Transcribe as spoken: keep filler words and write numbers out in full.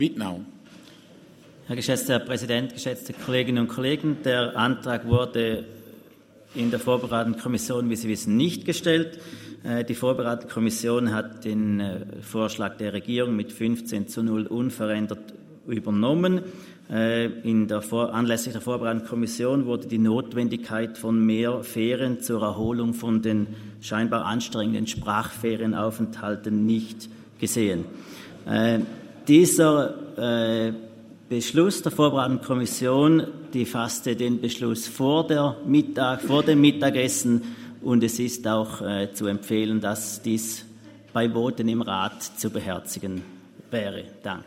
Wittnau. Herr geschätzter Herr Präsident, geschätzte Kolleginnen und Kollegen, der Antrag wurde in der vorbereitenden Kommission, wie Sie wissen, nicht gestellt. Die vorbereitende Kommission hat den Vorschlag der Regierung mit fünfzehn zu null unverändert übernommen. In der Vor- anlässlich der vorbereitenden Kommission wurde die Notwendigkeit von mehr Ferien zur Erholung von den scheinbar anstrengenden Sprachferienaufenthalten nicht gesehen. Äh, dieser äh, Beschluss der vorbereitenden Kommission, die fasste den Beschluss vor der Mittag, vor dem Mittagessen, und es ist auch äh, zu empfehlen, dass dies bei Voten im Rat zu beherzigen wäre. Danke.